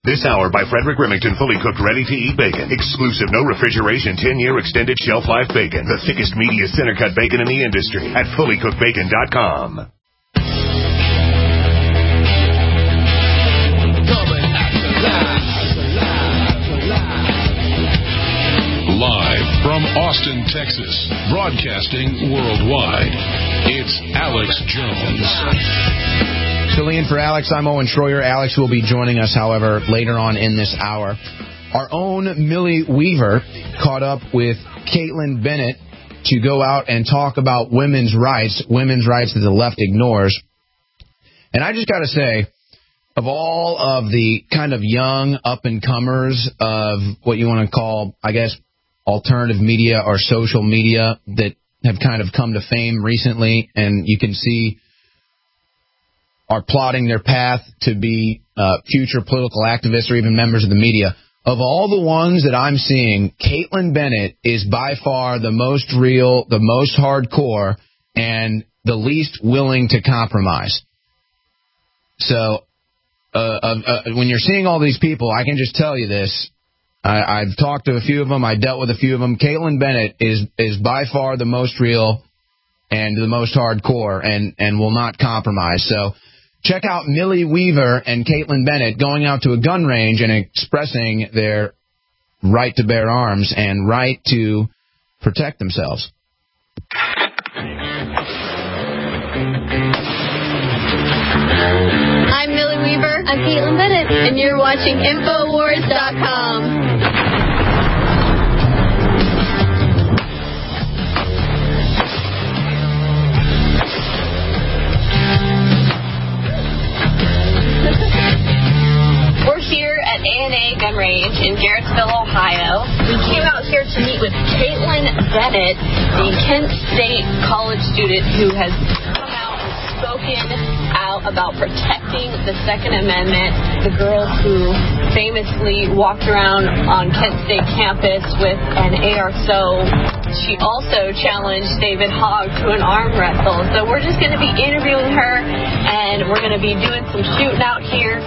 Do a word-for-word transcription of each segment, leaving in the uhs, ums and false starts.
This hour by Frederick Remington, fully cooked, ready-to-eat bacon. Exclusive, no refrigeration, ten-year extended shelf life bacon. The thickest, meatiest, center-cut bacon in the industry at fully cooked bacon dot com. Live from Austin, Texas, broadcasting worldwide, it's Alex Jones. Filling in for Alex, I'm Owen Schroyer. Alex will be joining us, however, later on in this hour. Our own Millie Weaver caught up with Caitlin Bennett to go out and talk about women's rights, women's rights that the left ignores. And I just got to say, of all of the kind of young up-and-comers of what you want to call, I guess, alternative media or social media that have kind of come to fame recently, and you can see are plotting their path to be uh, future political activists or even members of the media. Of all the ones that I'm seeing, Caitlin Bennett is by far the most real, the most hardcore, and the least willing to compromise. So uh, uh, uh, when you're seeing all these people, I can just tell you this. I, I've talked to a few of them. I dealt with a few of them. Caitlin Bennett is is by far the most real and the most hardcore and, and will not compromise. So check out Millie Weaver and Caitlin Bennett going out to a gun range and expressing their right to bear arms and right to protect themselves. I'm Millie Weaver. I'm Caitlin Bennett. And you're watching Infowars dot com. We're here at A and A Gun Range in Garrettsville, Ohio. We came out here to meet with Caitlin Bennett, the Kent State college student who has come out and spoken out about protecting the Second Amendment, the girl who famously walked around on Kent State campus with an A R S O. She also challenged David Hogg to an arm wrestle. So we're just going to be interviewing her, and we're going to be doing some shooting out here.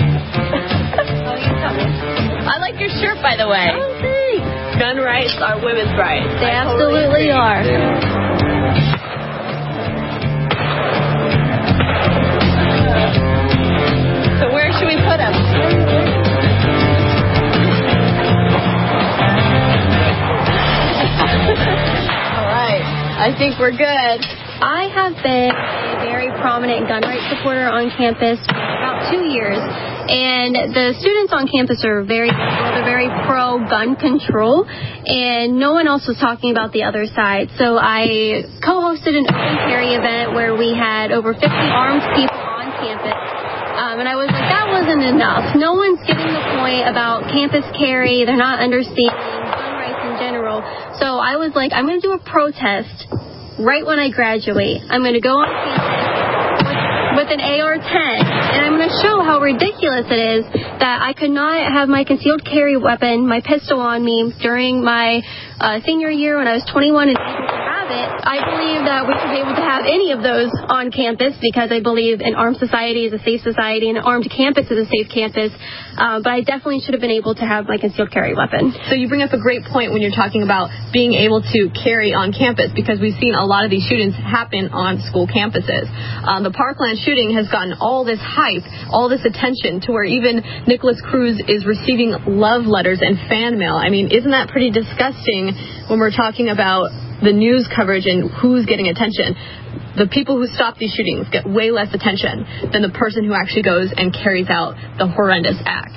I like your shirt, by the way. Oh, thanks. Gun rights are women's rights. They I absolutely totally are. So where should we put them? All right. I think we're good. I have been a very prominent gun rights supporter on campus for about two years. And the students on campus are very, they're very pro-gun control, and no one else was talking about the other side. So I co-hosted an open carry event where we had over fifty armed people on campus. Um, and I was like, that wasn't enough. No one's getting the point about campus carry. They're not understanding gun rights in general. So I was like, I'm going to do a protest right when I graduate. I'm going to go on campus with an A R ten, and I'm going to show how ridiculous it is that I could not have my concealed carry weapon, my pistol on me during my uh, senior year when I was twenty-one and able to have it. I believe that we should be able to have any of those on campus because I believe an armed society is a safe society and an armed campus is a safe campus, uh, but I definitely should have been able to have my concealed carry weapon. So you bring up a great point when you're talking about being able to carry on campus, because we've seen a lot of these shootings happen on school campuses. Um, the Parkland shooting has gotten all this hype, all this attention, to where even Nicholas Cruz is receiving love letters and fan mail. I mean, isn't that pretty disgusting when we're talking about the news coverage and who's getting attention? The people who stop these shootings get way less attention than the person who actually goes and carries out the horrendous act.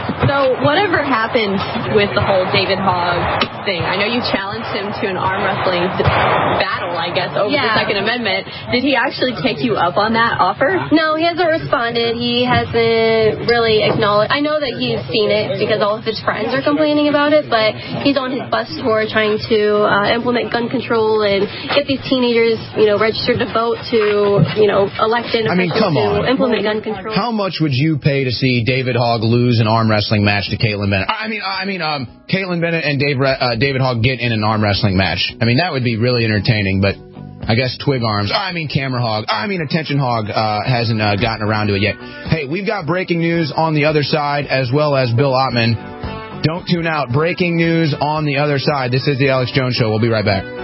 So whatever happened with the whole David Hogg thing, I know you challenged him to an arm wrestling battle, I guess, over yeah. the Second Amendment. Did he actually take you up on that offer? No, he hasn't responded. He hasn't really acknowledged. I know that he's seen it because all of his friends are complaining about it, but he's on his bus tour trying to uh, implement gun control and get these teenagers, you know, registered to vote to, you know, elected I mean, come to on. implement gun control. How much would you pay to see David Hogg lose an arm wrestling match to Caitlin Bennett? I mean, I mean, um, Caitlin Bennett and Dave, uh, David Hogg get in an arm wrestling match. I mean, that would be really entertaining, but I guess Twig Arms, I mean Camera Hog, I mean Attention Hog uh, hasn't uh, gotten around to it yet. Hey, we've got breaking news on the other side as well as Bill Ottman. Don't tune out. Breaking news on the other side. This is the Alex Jones Show. We'll be right back.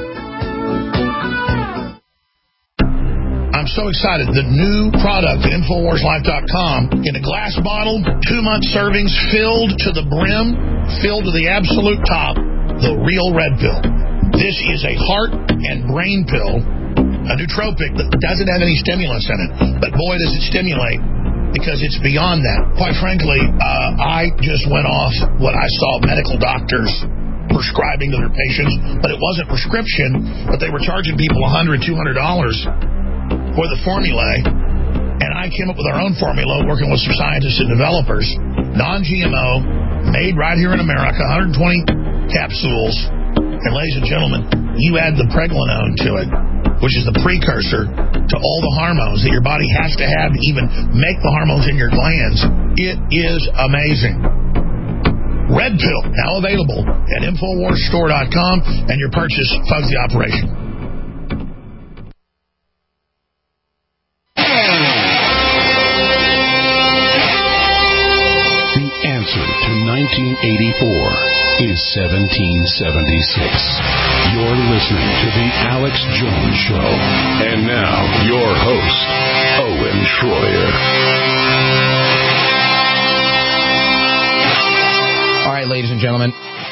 I'm so excited. The new product at Infowars Life dot com in a glass bottle, two-month servings filled to the brim, filled to the absolute top, the real red pill. This is a heart and brain pill, a nootropic that doesn't have any stimulants in it. But boy, does it stimulate, because it's beyond that. Quite frankly, uh, I just went off what I saw medical doctors prescribing to their patients, but it wasn't prescription, but they were charging people one hundred dollars, two hundred dollars for the formulae. And I came up with our own formula, working with some scientists and developers, non-G M O, made right here in America, one hundred twenty capsules. And ladies and gentlemen, you add the pregnenolone to it, which is the precursor to all the hormones that your body has to have to even make the hormones in your glands. It is amazing. Red Pill, now available at Infowars Store dot com, and your purchase funds the operation. The answer to nineteen eighty-four is seventeen seventy-six. You're listening to The Alex Jones Show. And now, your host, Owen Schroyer. All right, ladies and gentlemen,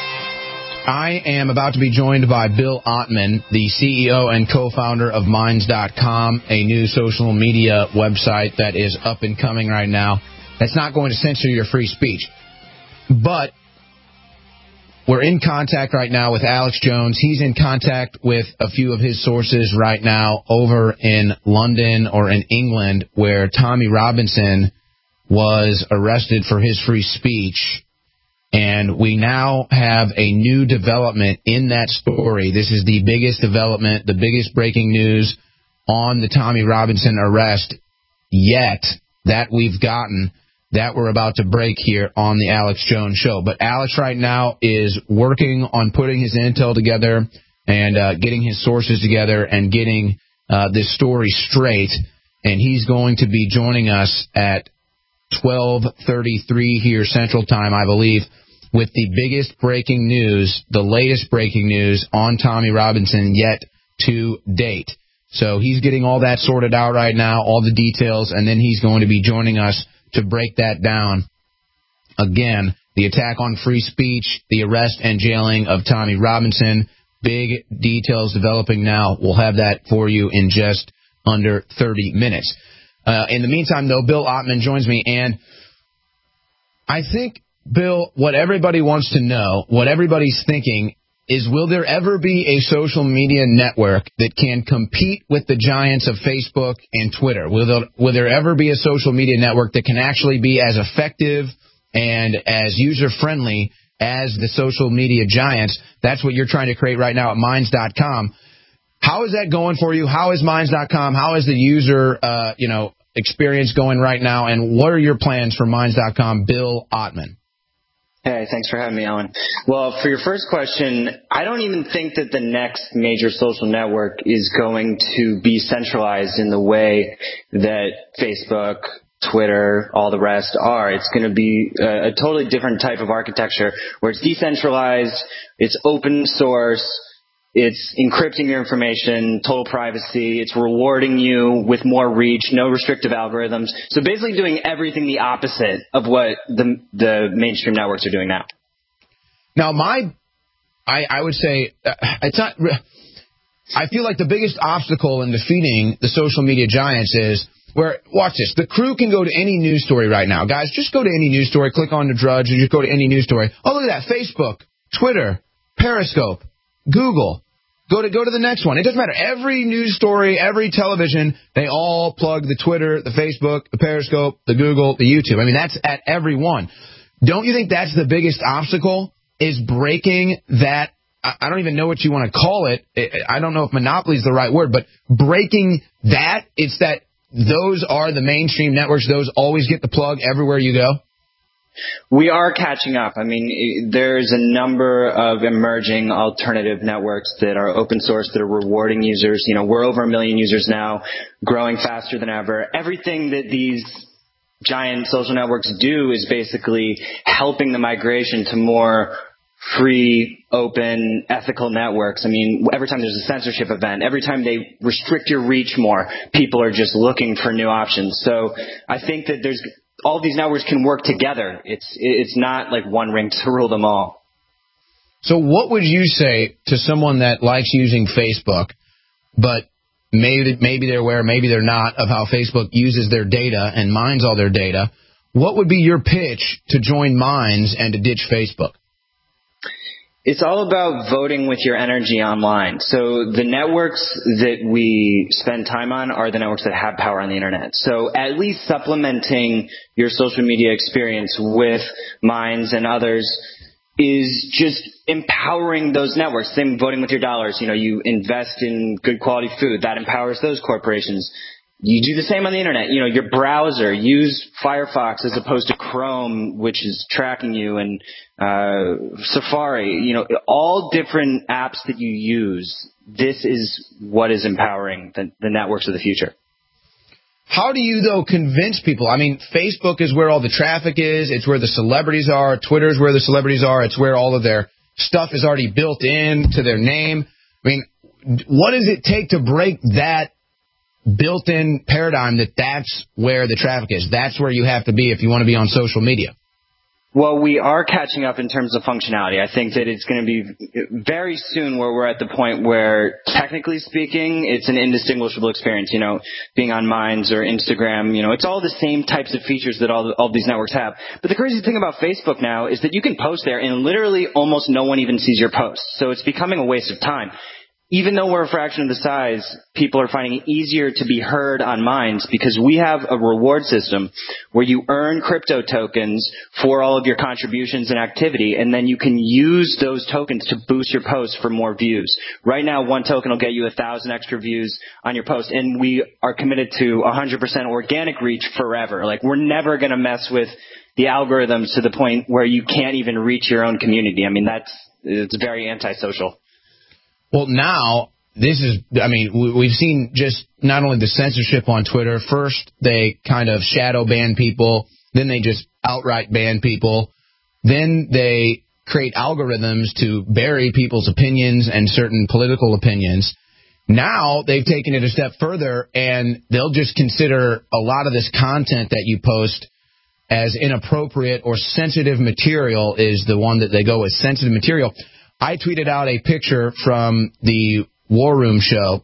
I am about to be joined by Bill Ottman, the C E O and co-founder of Minds dot com, a new social media website that is up and coming right now. That's not going to censor your free speech. But we're in contact right now with Alex Jones. He's in contact with a few of his sources right now over in London or in England, where Tommy Robinson was arrested for his free speech. And we now have a new development in that story. This is the biggest development, the biggest breaking news on the Tommy Robinson arrest yet that we've gotten, that we're about to break here on the Alex Jones Show. But Alex right now is working on putting his intel together and uh, getting his sources together and getting uh, this story straight. And he's going to be joining us at twelve thirty-three here Central Time, I believe, with the biggest breaking news, the latest breaking news on Tommy Robinson yet to date. So he's getting all that sorted out right now, all the details, and then he's going to be joining us to break that down. Again, the attack on free speech, the arrest and jailing of Tommy Robinson, big details developing now. We'll have that for you in just under thirty minutes. Uh, in the meantime, though, Bill Ottman joins me, and I think, Bill, what everybody wants to know, what everybody's thinking, is will there ever be a social media network that can compete with the giants of Facebook and Twitter? Will there, will there ever be a social media network that can actually be as effective and as user-friendly as the social media giants? That's what you're trying to create right now at Minds dot com. How is that going for you? How is Minds dot com? How is the user uh, you know, experience going right now? And what are your plans for Minds dot com, Bill Ottman? Hey, thanks for having me, Alan. Well, for your first question, I don't even think that the next major social network is going to be centralized in the way that Facebook, Twitter, all the rest are. It's going to be a, a totally different type of architecture where it's decentralized, it's open source, it's encrypting your information, total privacy. It's rewarding you with more reach, no restrictive algorithms. So basically doing everything the opposite of what the the mainstream networks are doing now. Now, my, I, I would say, uh, it's not, I feel like the biggest obstacle in defeating the social media giants is where, watch this, the crew can go to any news story right now. Guys, just go to any news story, click on the Drudge, and just go to any news story. Oh, look at that, Facebook, Twitter, Periscope, Google. Go to go to the next one. It doesn't matter. Every news story, every television, they all plug the Twitter, the Facebook, the Periscope, the Google, the YouTube. I mean, that's at every one. Don't you think that's the biggest obstacle, is breaking that? I don't even know what you want to call it. I don't know if monopoly is the right word, but breaking that, it's that those are the mainstream networks. Those always get the plug everywhere you go. We are catching up. I mean, there's a number of emerging alternative networks that are open source, that are rewarding users. You know, we're over a million users now, growing faster than ever. Everything that these giant social networks do is basically helping the migration to more free, open, ethical networks. I mean, every time there's a censorship event, every time they restrict your reach more, people are just looking for new options. So I think that there's all these networks can work together. It's it's not like one ring to rule them all. So what would you say to someone that likes using Facebook, but maybe maybe they're aware, maybe they're not, of how Facebook uses their data and mines all their data? What would be your pitch to join Minds and to ditch Facebook? It's all about voting with your energy online. So the networks that we spend time on are the networks that have power on the internet. So at least supplementing your social media experience with Minds and others is just empowering those networks. Same voting with your dollars. You know, you invest in good quality food. That empowers those corporations. You do the same on the internet. You know, your browser, use Firefox as opposed to Chrome, which is tracking you, and uh, Safari. You know, all different apps that you use. This is what is empowering the, the networks of the future. How do you, though, convince people? I mean, Facebook is where all the traffic is. It's where the celebrities are. Twitter is where the celebrities are. It's where all of their stuff is already built in to their name. I mean, what does it take to break that built-in paradigm that that's where the traffic is? That's where you have to be if you want to be on social media. Well, we are catching up in terms of functionality. I think that it's going to be very soon where we're at the point where, technically speaking, it's an indistinguishable experience. You know, being on Minds or Instagram, you know, it's all the same types of features that all, all these networks have. But the crazy thing about Facebook now is that you can post there and literally almost no one even sees your posts. So it's becoming a waste of time. Even though we're a fraction of the size, people are finding it easier to be heard on Minds because we have a reward system where you earn crypto tokens for all of your contributions and activity, and then you can use those tokens to boost your posts for more views. Right now, one token will get you a thousand extra views on your post, and we are committed to one hundred percent organic reach forever. Like, we're never going to mess with the algorithms to the point where you can't even reach your own community. I mean, that's it's very antisocial. Well, now, this is, I mean, we've seen just not only the censorship on Twitter. First, they kind of shadow ban people. Then they just outright ban people. Then they create algorithms to bury people's opinions and certain political opinions. Now they've taken it a step further, and they'll just consider a lot of this content that you post as inappropriate or sensitive material is the one that they go with, sensitive material. I tweeted out a picture from the War Room show.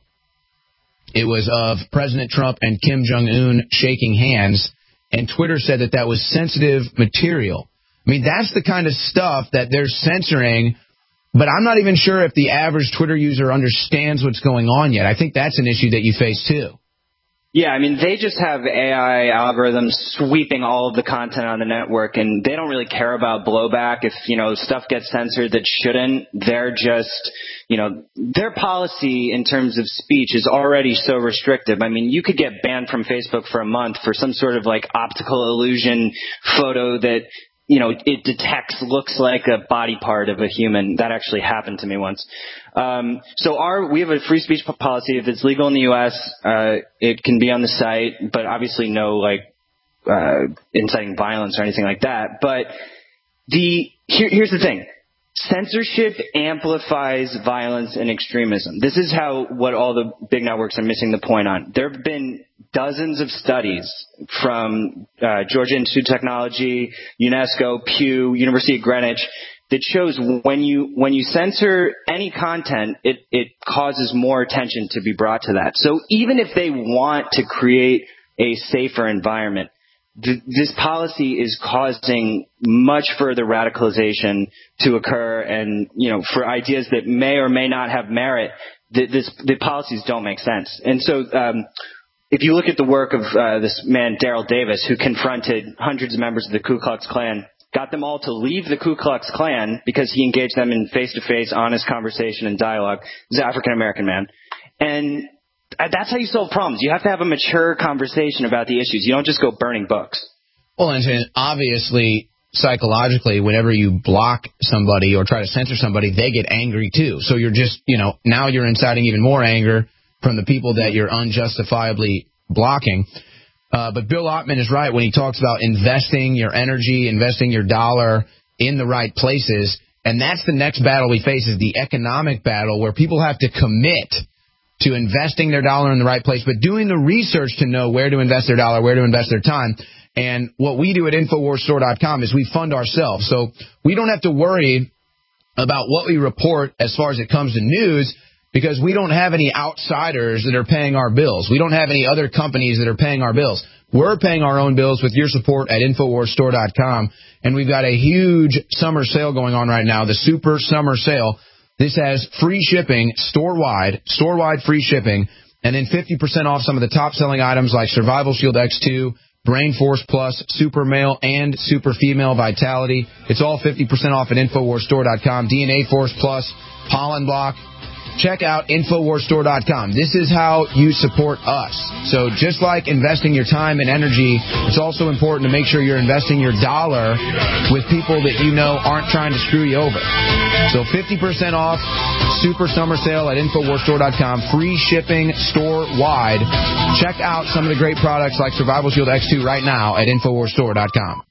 It was of President Trump and Kim Jong-un shaking hands, and Twitter said that that was sensitive material. I mean, that's the kind of stuff that they're censoring, but I'm not even sure if the average Twitter user understands what's going on yet. I think that's an issue that you face, too. Yeah, I mean, they just have A I algorithms sweeping all of the content on the network, and they don't really care about blowback. If, you know, stuff gets censored that shouldn't, they're just, you know, their policy in terms of speech is already so restrictive. I mean, you could get banned from Facebook for a month for some sort of, like, optical illusion photo that, you know, it detects looks like a body part of a human. That actually happened to me once. Um, so our, we have a free speech policy. If it's legal in the U S, uh, it can be on the site, but obviously no, like, uh, inciting violence or anything like that. But the, here, here's the thing. Censorship amplifies violence and extremism. This is how, what all the big networks are missing the point on. There have been dozens of studies from uh, Georgia Institute of Technology, UNESCO, Pew, University of Greenwich, that shows when you when you censor any content, it, it causes more attention to be brought to that. So even if they want to create a safer environment, th- this policy is causing much further radicalization to occur, and, you know, for ideas that may or may not have merit, th- this, the policies don't make sense. And so um, if you look at the work of uh, this man, Daryl Davis, who confronted hundreds of members of the Ku Klux Klan, got them all to leave the Ku Klux Klan because he engaged them in face-to-face, honest conversation and dialogue. He's an African-American man. And that's how you solve problems. You have to have a mature conversation about the issues. You don't just go burning books. Well, and obviously, psychologically, whenever you block somebody or try to censor somebody, they get angry too. So you're just, you know, now you're inciting even more anger from the people that you're unjustifiably blocking. Uh, but Bill Ottman is right when he talks about investing your energy, investing your dollar in the right places. And that's the next battle we face, is the economic battle, where people have to commit to investing their dollar in the right place, but doing the research to know where to invest their dollar, where to invest their time. And what we do at Infowars Store dot com is we fund ourselves. So we don't have to worry about what we report as far as it comes to news, because we don't have any outsiders that are paying our bills. We don't have any other companies that are paying our bills. We're paying our own bills with your support at Infowars Store dot com. And we've got a huge summer sale going on right now, the Super Summer Sale. This has free shipping store-wide, store-wide free shipping, and then fifty percent off some of the top-selling items like Survival Shield X two, Brain Force Plus, Super Male, and Super Female Vitality. It's all fifty percent off at Infowars Store dot com. D N A Force Plus, Pollen Block. Check out Infowars Store dot com. This is how you support us. So just like investing your time and energy, it's also important to make sure you're investing your dollar with people that you know aren't trying to screw you over. So fifty percent off, Super Summer Sale at Infowars Store dot com. Free shipping store-wide. Check out some of the great products like Survival Shield X two right now at Infowars Store dot com.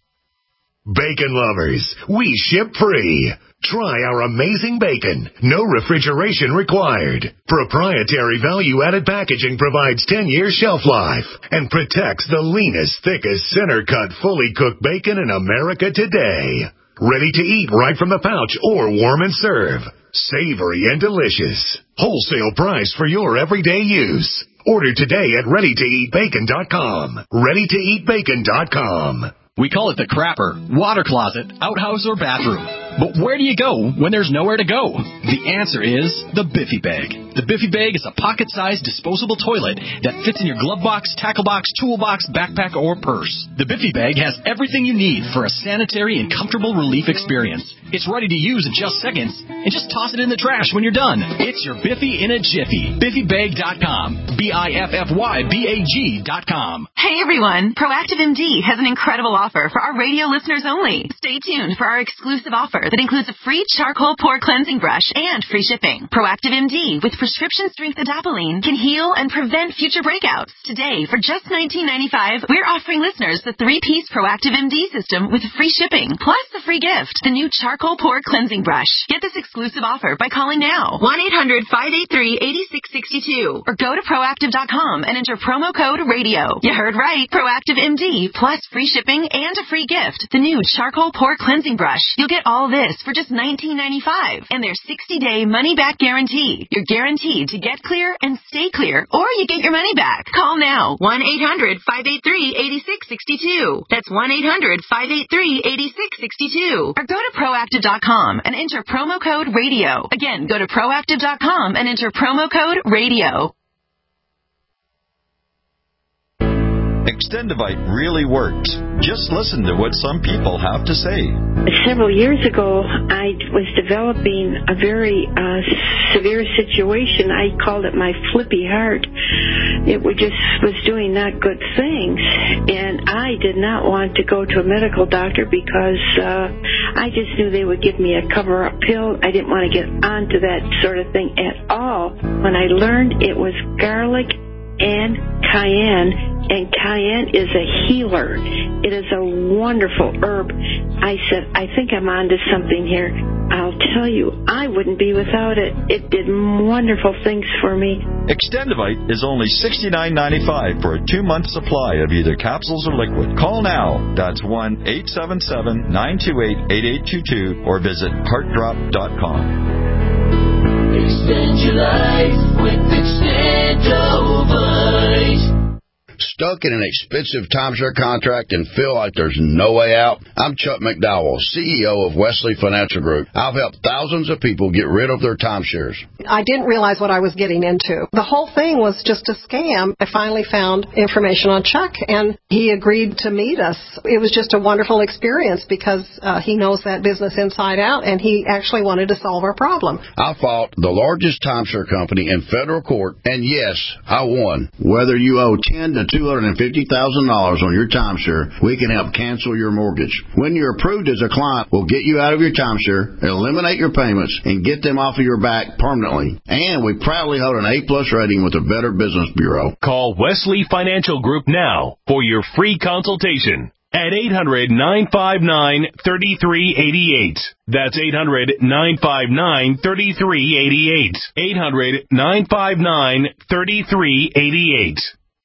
Bacon lovers, we ship free. Try our amazing bacon. No refrigeration required. Proprietary value-added packaging provides ten-year shelf life and protects the leanest, thickest, center-cut, fully cooked bacon in America today. Ready to eat right from the pouch or warm and serve. Savory and delicious. Wholesale price for your everyday use. Order today at ready to eat bacon dot com. ready to eat bacon dot com. We call it the crapper, water closet, outhouse, or bathroom. But where do you go when there's nowhere to go? The answer is the Biffy Bag. The Biffy Bag is a pocket-sized disposable toilet that fits in your glove box, tackle box, toolbox, backpack, or purse. The Biffy Bag has everything you need for a sanitary and comfortable relief experience. It's ready to use in just seconds, and just toss it in the trash when you're done. It's your Biffy in a jiffy. Biffy Bag dot com. B I F F Y B A G dot com. Hey everyone, Proactive M D has an incredible offer for our radio listeners only. Stay tuned for our exclusive offer that includes a free charcoal pore cleansing brush and free shipping. Proactive M D with prescription strength adapalene can heal and prevent future breakouts. Today, for just nineteen ninety-five dollars, we're offering listeners the three-piece Proactive M D system with free shipping, plus the free gift, the new charcoal pore cleansing brush. Get this exclusive offer by calling now, one eight hundred five eight three eight six six two, or go to proactive dot com and enter promo code radio. You heard right, Proactive M D, plus free shipping and a free gift, the new charcoal pore cleansing brush. You'll get all this for just nineteen ninety-five dollars and their sixty-day money-back guarantee. You're guaranteed to get clear and stay clear, or you get your money back. Call now, one eight hundred five eight three eight six six two. That's one eight hundred five eight three eight six six two. Or go to proactive dot com and enter promo code radio. Again, go to proactive dot com and enter promo code radio. Extendivite really works. Just listen to what some people have to say. Several years ago, I was developing a very uh, severe situation. I called it my flippy heart. It was just was doing not good things, and I did not want to go to a medical doctor because uh, I just knew they would give me a cover-up pill. I didn't want to get onto that sort of thing at all. When I learned it was garlic and cayenne, and cayenne is a healer. It is a wonderful herb. I said, I think I'm onto something here. I'll tell you, I wouldn't be without it. It did wonderful things for me. Extendivite is only sixty-nine ninety-five for a two-month supply of either capsules or liquid. Call now. That's one eight seven seven nine two eight eight eight two two or visit heart drop dot com. Extend your life with Extendivite. Stuck in an expensive timeshare contract and feel like there's no way out? I'm Chuck McDowell, C E O of Wesley Financial Group. I've helped thousands of people get rid of their timeshares. I didn't realize what I was getting into. The whole thing was just a scam. I finally found information on Chuck, and he agreed to meet us. It was just a wonderful experience because uh, he knows that business inside out, and he actually wanted to solve our problem. I fought the largest timeshare company in federal court, and yes, I won. Whether you owe ten to two hundred fifty thousand dollars on your timeshare, we can help cancel your mortgage. When you're approved as a client, we'll get you out of your timeshare, eliminate your payments, and get them off of your back permanently. And we proudly hold an A-plus rating with the Better Business Bureau. Call Wesley Financial Group now for your free consultation at eight hundred, nine five nine, three three eight eight. That's eight hundred, nine five nine, three three eight eight. eight hundred, nine five nine, three three eight eight.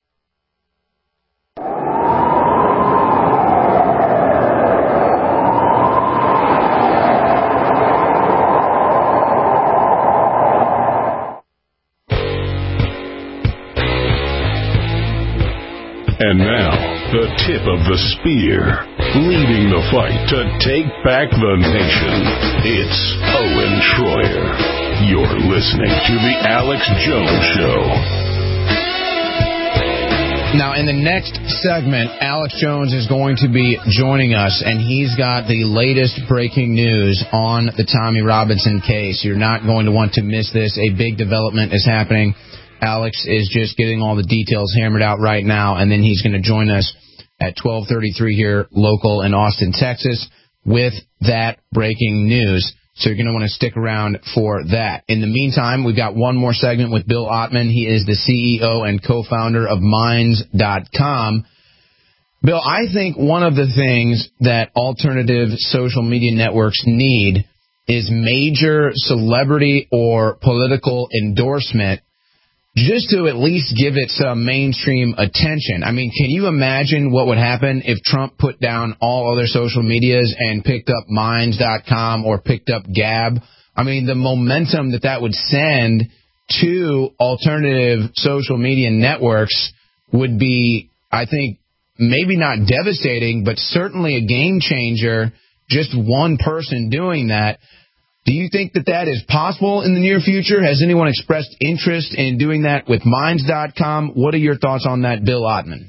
And now, the tip of the spear, leading the fight to take back the nation. It's Owen Schroyer. You're listening to The Alex Jones Show. Now, in the next segment, Alex Jones is going to be joining us, and he's got the latest breaking news on the Tommy Robinson case. You're not going to want to miss this. A big development is happening. Alex is just getting all the details hammered out right now, and then he's going to join us at twelve thirty-three here, local in Austin, Texas, with that breaking news. So you're going to want to stick around for that. In the meantime, we've got one more segment with Bill Ottman. He is the C E O and co-founder of Minds dot com. Bill, I think one of the things that alternative social media networks need is major celebrity or political endorsement, just to at least give it some mainstream attention. I mean, can you imagine what would happen if Trump put down all other social medias and picked up Minds dot com or picked up Gab? I mean, the momentum that that would send to alternative social media networks would be, I think, maybe not devastating, but certainly a game changer, just one person doing that. Do you think that that is possible in the near future? Has anyone expressed interest in doing that with Minds dot com? What are your thoughts on that, Bill Ottman?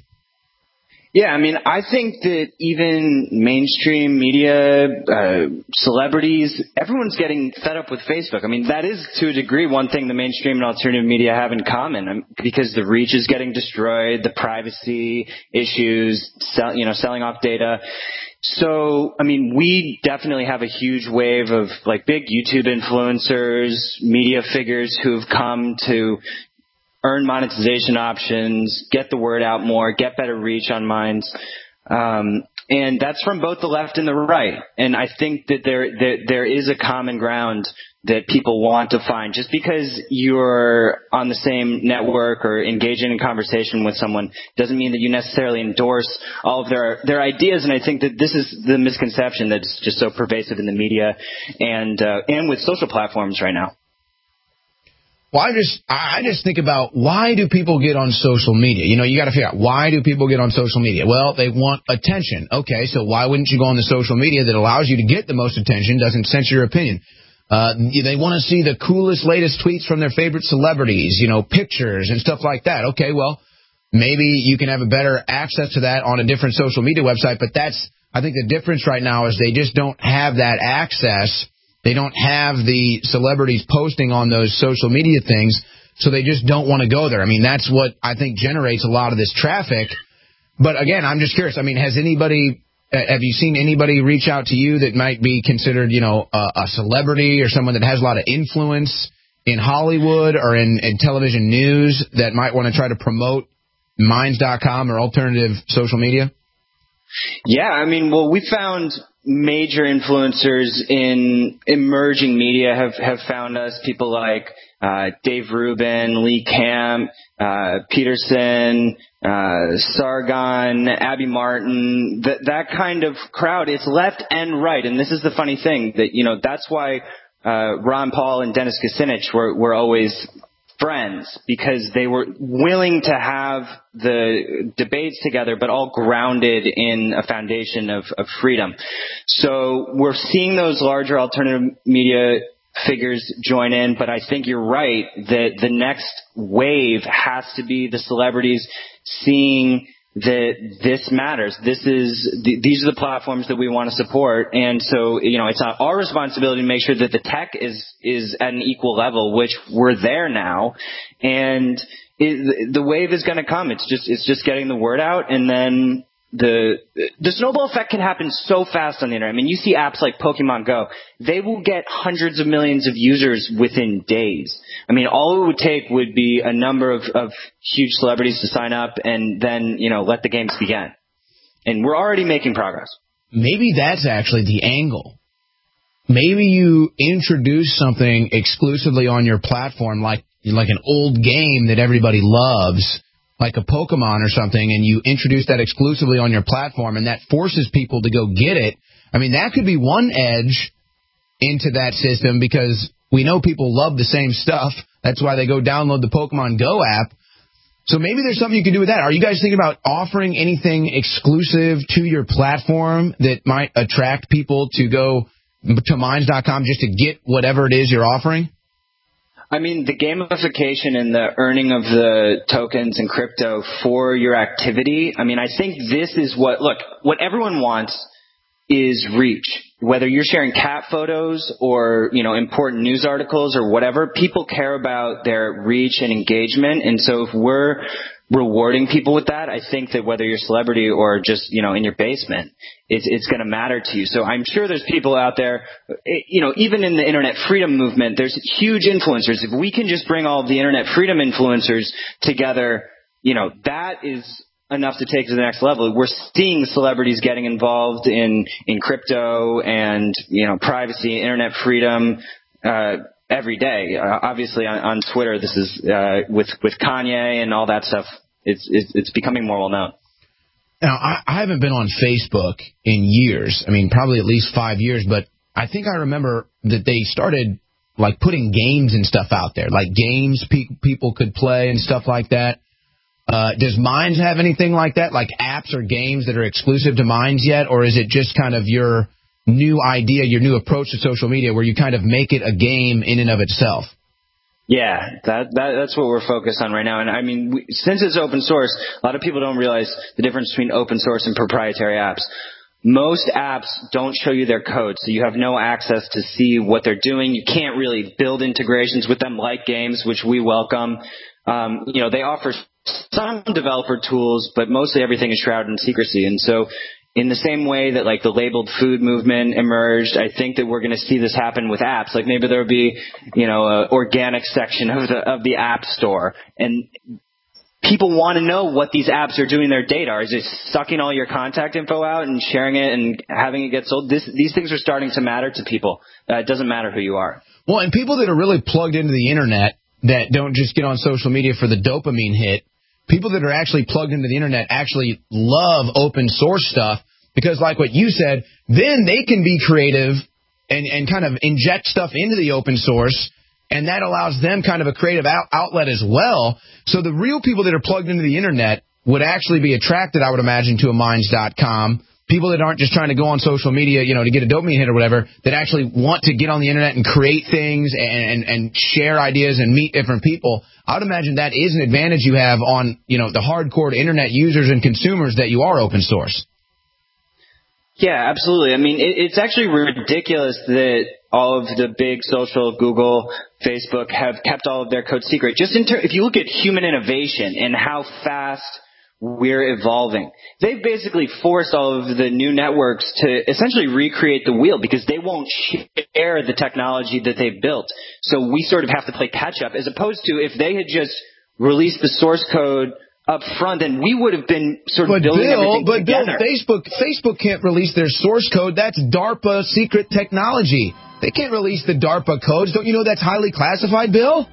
Yeah, I mean, I think that even mainstream media, uh, celebrities, everyone's getting fed up with Facebook. I mean, that is, to a degree, one thing the mainstream and alternative media have in common, because the reach is getting destroyed, the privacy issues, sell, you know, selling off data. So, I mean, we definitely have a huge wave of, like, big YouTube influencers, media figures who have come to earn monetization options, get the word out more, get better reach on Minds. Um, and that's from both the left and the right. And I think that there, there, there is a common ground that people want to find. Just because you're on the same network or engaging in conversation with someone doesn't mean that you necessarily endorse all of their, their ideas. And I think that this is the misconception that's just so pervasive in the media and, uh, and with social platforms right now. Well, I just I just think about, why do people get on social media? You know, you got to figure out, why do people get on social media? Well, they want attention. Okay, so why wouldn't you go on the social media that allows you to get the most attention, doesn't censor your opinion? Uh, they want to see the coolest, latest tweets from their favorite celebrities, you know, pictures and stuff like that. Okay, well, maybe you can have a better access to that on a different social media website, but that's, I think the difference right now is they just don't have that access. They don't have the celebrities posting on those social media things, so they just don't want to go there. I mean, that's what I think generates a lot of this traffic. But again, I'm just curious. I mean, has anybody, have you seen anybody reach out to you that might be considered, you know, a, a celebrity or someone that has a lot of influence in Hollywood or in, in television news that might want to try to promote Minds dot com or alternative social media? Yeah, I mean, well, we found major influencers in emerging media have, have found us. People like uh, Dave Rubin, Lee Camp, uh, Peterson, uh, Sargon, Abby Martin, that, that kind of crowd. It's left and right. And this is the funny thing that, you know, that's why uh, Ron Paul and Dennis Kucinich were, were always friends, because they were willing to have the debates together, but all grounded in a foundation of, of freedom. So we're seeing those larger alternative media figures join in, but I think you're right that the next wave has to be the celebrities seeing that this matters. This is, th- these are the platforms that we want to support. And so, you know, it's not our responsibility to make sure that the tech is, is at an equal level, which we're there now. And it, the wave is going to come. It's just, it's just getting the word out. And then the, the snowball effect can happen so fast on the internet. I mean, you see apps like Pokemon Go. They will get hundreds of millions of users within days. I mean, all it would take would be a number of, of huge celebrities to sign up and then, you know, let the games begin. And we're already making progress. Maybe that's actually the angle. Maybe you introduce something exclusively on your platform, like like an old game that everybody loves, like a Pokemon or something, and you introduce that exclusively on your platform, and that forces people to go get it. I mean, that could be one edge into that system, because we know people love the same stuff. That's why they go download the Pokemon Go app. So maybe there's something you can do with that. Are you guys thinking about offering anything exclusive to your platform that might attract people to go to Minds dot com just to get whatever it is you're offering? I mean, the gamification and the earning of the tokens and crypto for your activity, I mean, I think this is what, look, what everyone wants is reach. Whether you're sharing cat photos or, you know, important news articles or whatever, people care about their reach and engagement. And so if we're rewarding people with that, I think that whether you're a celebrity or just, you know, in your basement, it's, it's going to matter to you. So I'm sure there's people out there, you know, even in the internet freedom movement, there's huge influencers. If we can just bring all of the internet freedom influencers together, you know, that is enough to take to the next level. We're seeing celebrities getting involved in, in crypto and, you know, privacy, internet freedom, uh, every day. Uh, obviously on, on Twitter, this is, uh, with, with Kanye and all that stuff. It's, it's, it's becoming more well known. Now, I, I haven't been on Facebook in years. I mean, probably at least five years, but I think I remember that they started like putting games and stuff out there, like games pe- people could play and stuff like that. Uh, does Minds have anything like that, like apps or games that are exclusive to Minds yet? Or is it just kind of your new idea, your new approach to social media where you kind of make it a game in and of itself? Yeah, that, that that's what we're focused on right now. And I mean, we, since it's open source, a lot of people don't realize the difference between open source and proprietary apps. Most apps don't show you their code, so you have no access to see what they're doing. You can't really build integrations with them like games, which we welcome. Um, you know, they offer some developer tools, but mostly everything is shrouded in secrecy. And so in the same way that like the labeled food movement emerged, I think that we're going to see this happen with apps. Like maybe there'll be, you know, an organic section of the, of the app store, and people want to know what these apps are doing in their data. Is it sucking all your contact info out and sharing it and having it get sold? This, these things are starting to matter to people. Uh, it doesn't matter who you are. Well, and people that are really plugged into the internet that don't just get on social media for the dopamine hit, people that are actually plugged into the internet actually love open source stuff because, like what you said, then they can be creative and, and kind of inject stuff into the open source, and that allows them kind of a creative out, outlet as well. So the real people that are plugged into the internet would actually be attracted, I would imagine, to a Minds dot com. People that aren't just trying to go on social media, you know, to get a dopamine hit or whatever, that actually want to get on the internet and create things and, and, and share ideas and meet different people. I would imagine that is an advantage you have on, you know, the hardcore internet users and consumers that you are open source. Yeah, absolutely. I mean, it, it's actually ridiculous that all of the big social, Google, Facebook, have kept all of their code secret. Just in ter- if you look at human innovation and how fast we're evolving, they've basically forced all of the new networks to essentially recreate the wheel because they won't share the technology that they've built. So we sort of have to play catch up, as opposed to if they had just released the source code up front, then we would have been sort of but building Bill, everything but together. Bill, Facebook, Facebook can't release their source code. That's DARPA secret technology. They can't release the DARPA codes. Don't you know that's highly classified, Bill?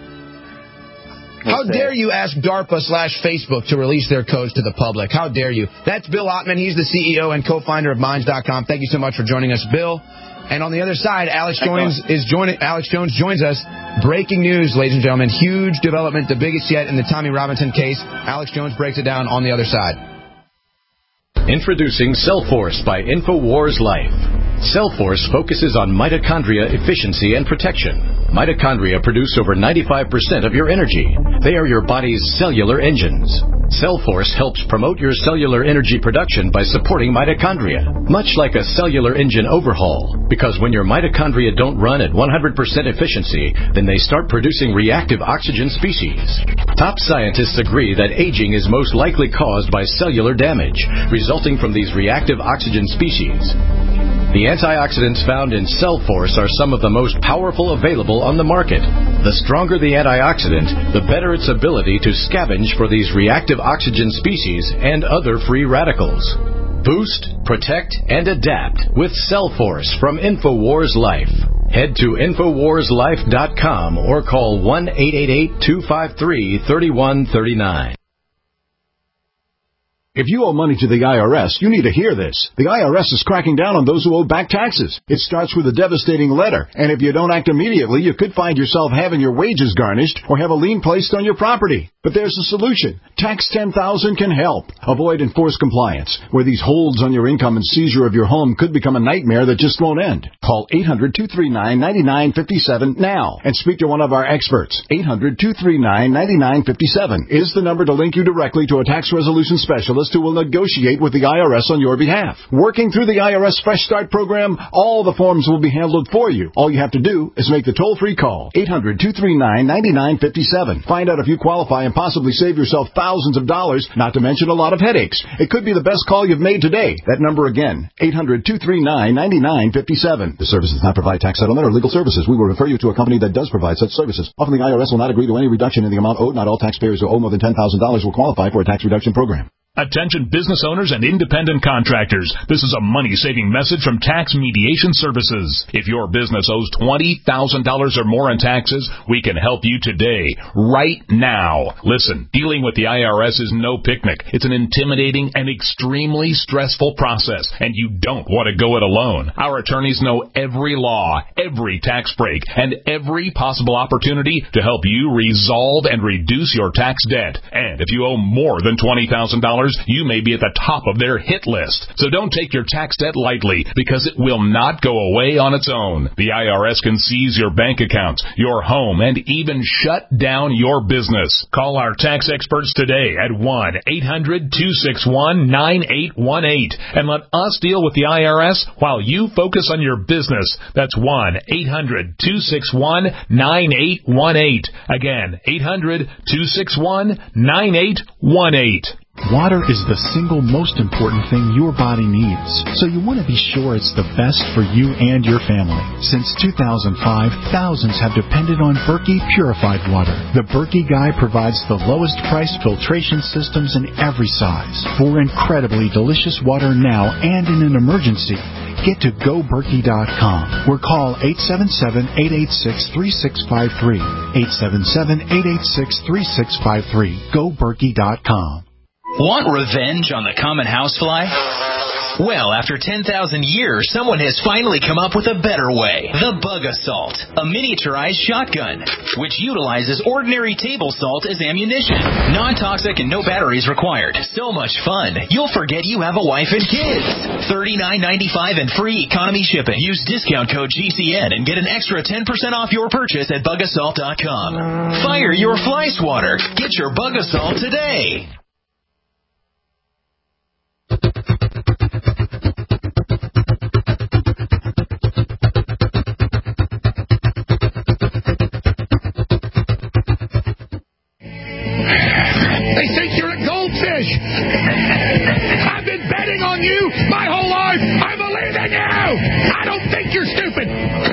How dare you ask DARPA slash Facebook to release their codes to the public? How dare you? That's Bill Ottman. He's the C E O and co-founder of Minds dot com. Thank you so much for joining us, Bill. And on the other side, Alex Jones is joining. Alex Jones joins us. Breaking news, ladies and gentlemen. Huge development, the biggest yet in the Tommy Robinson case. Alex Jones breaks it down on the other side. Introducing Cellforce by InfoWars Life. Cellforce focuses on mitochondria efficiency and protection. Mitochondria produce over ninety-five percent of your energy. They are your body's cellular engines. Cellforce helps promote your cellular energy production by supporting mitochondria, much like a cellular engine overhaul, because when your mitochondria don't run at one hundred percent efficiency, then they start producing reactive oxygen species. Top scientists agree that aging is most likely caused by cellular damage, resulting from these reactive oxygen species. The antioxidants found in Cellforce are some of the most powerful available on the market. The stronger the antioxidant, the better its ability to scavenge for these reactive oxygen species and other free radicals. Boost, protect, and adapt with Cellforce from InfoWars Life. Head to Infowars Life dot com or call one eight eight eight, two five three, three one three nine. If you owe money to the I R S, you need to hear this. The I R S is cracking down on those who owe back taxes. It starts with a devastating letter, and if you don't act immediately, you could find yourself having your wages garnished or have a lien placed on your property. But there's a solution. Tax ten thousand can help. Avoid enforced compliance, where these holds on your income and seizure of your home could become a nightmare that just won't end. Call eight hundred, two three nine, nine nine five seven now and speak to one of our experts. eight hundred, two three nine, nine nine five seven is the number to link you directly to a tax resolution specialist who will negotiate with the I R S on your behalf. Working through the I R S Fresh Start program, all the forms will be handled for you. All you have to do is make the toll-free call. eight hundred, two three nine, nine nine five seven. Find out if you qualify and possibly save yourself thousands of dollars, not to mention a lot of headaches. It could be the best call you've made today. That number again, eight hundred, two three nine, nine nine five seven. The service does not provide tax settlement or legal services. We will refer you to a company that does provide such services. Often the I R S will not agree to any reduction in the amount owed. Not all taxpayers who owe more than ten thousand dollars will qualify for a tax reduction program. Attention business owners and independent contractors. This is a money-saving message from Tax Mediation Services. If your business owes twenty thousand dollars or more in taxes, we can help you today, right now. Listen, dealing with the I R S is no picnic. It's an intimidating and extremely stressful process, and you don't want to go it alone. Our attorneys know every law, every tax break, and every possible opportunity to help you resolve and reduce your tax debt. And if you owe more than twenty thousand dollars, you may be at the top of their hit list. So don't take your tax debt lightly, because it will not go away on its own. The I R S can seize your bank accounts, your home, and even shut down your business. Call our tax experts today at one eight hundred, two six one, nine eight one eight and let us deal with the I R S while you focus on your business. That's one eight hundred, two six one, nine eight one eight. Again, eight hundred, two six one, nine eight one eight. Water is the single most important thing your body needs, so you want to be sure it's the best for you and your family. Since two thousand five, thousands have depended on Berkey purified water. The Berkey Guy provides the lowest price filtration systems in every size. For incredibly delicious water now and in an emergency, get to go berkey dot com or call eight seven seven, eight eight six, three six five three. eight seven seven, eight eight six, three six five three. go berkey dot com. Want revenge on the common housefly? Well, after ten thousand years, someone has finally come up with a better way. The Bug Assault, a miniaturized shotgun, which utilizes ordinary table salt as ammunition. Non-toxic and no batteries required. So much fun, you'll forget you have a wife and kids. thirty-nine ninety-five and free economy shipping. Use discount code G C N and get an extra ten percent off your purchase at bug assault dot com. Fire your fly swatter. Get your Bug Assault today. They think you're a goldfish. I've been betting on you my whole life. I believe in you. I don't think you're stupid.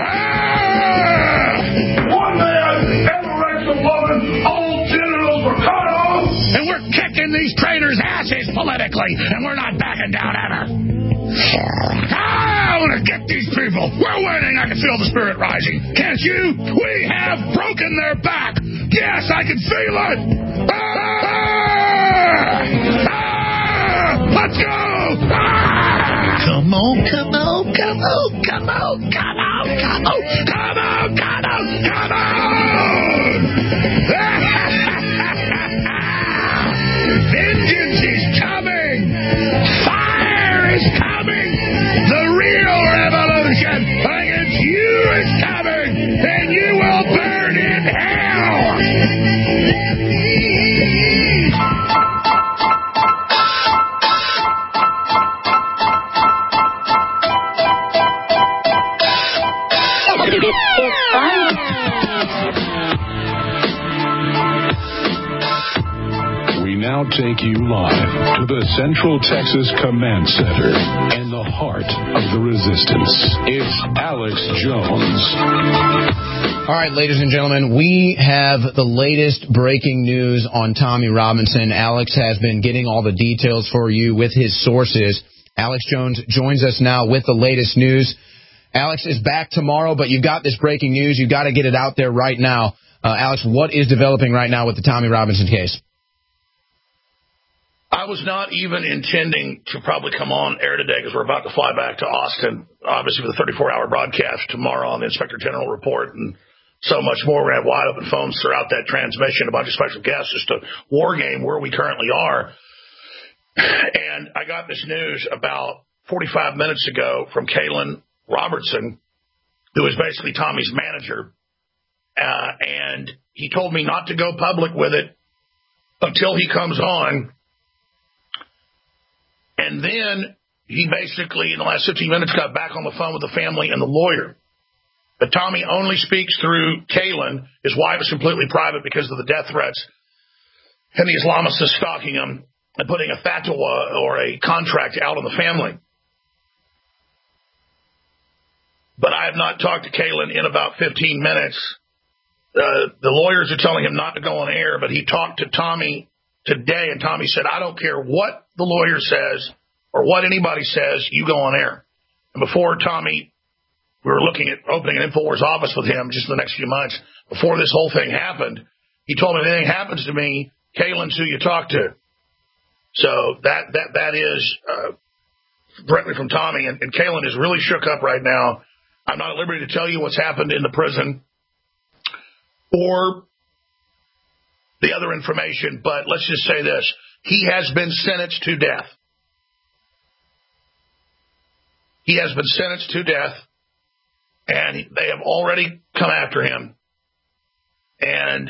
Ah! One man ever raped a woman. Old generals were cut off. And we're kicking these traitors' asses politically. And we're not backing down ever. I want to get these people. We're winning. I can feel the spirit rising. Can't you? We have broken their back. Yes, I can feel it. Ah! Ah! Let's go. Ah! Come on, come on, come on, come on, come on, come on, come on, come on, come on. Vengeance is coming. Fire is coming. The real revolution against you is coming, and you will burn in hell. It's fun. We now take you live to the Central Texas Command Center in the heart of the resistance. It's Alex Jones. All right, ladies and gentlemen, we have the latest breaking news on Tommy Robinson. Alex has been getting all the details for you with his sources. Alex Jones joins us now with the latest news. Alex is back tomorrow, but you got this breaking news. You got to get it out there right now. Uh, Alex, what is developing right now with the Tommy Robinson case? I was not even intending to probably come on air today because we're about to fly back to Austin, obviously, for the thirty-four hour broadcast tomorrow on the Inspector General report and so much more. We're going to have wide open phones throughout that transmission, a bunch of special guests, just a war game where we currently are. And I got this news about forty-five minutes ago from Kalen Robertson, who is basically Tommy's manager. Uh, and he told me not to go public with it until he comes on. And then he basically, in the last fifteen minutes, got back on the phone with the family and the lawyer. But Tommy only speaks through Kalen. His wife is completely private because of the death threats and the Islamists are stalking him and putting a fatwa or a contract out on the family. But I have not talked to Kalen in about fifteen minutes. Uh, the lawyers are telling him not to go on air, but he talked to Tommy today, and Tommy said, I don't care what the lawyer says or what anybody says, you go on air. And before Tommy, we were looking at opening an InfoWars office with him just in the next few months. Before this whole thing happened, he told me if anything happens to me, Kalen's who you talk to. So that that that is uh, directly from Tommy, and, and Kalen is really shook up right now. I'm not at liberty to tell you what's happened in the prison or the other information, but let's just say this. He has been sentenced to death. He has been sentenced to death, and they have already come after him. And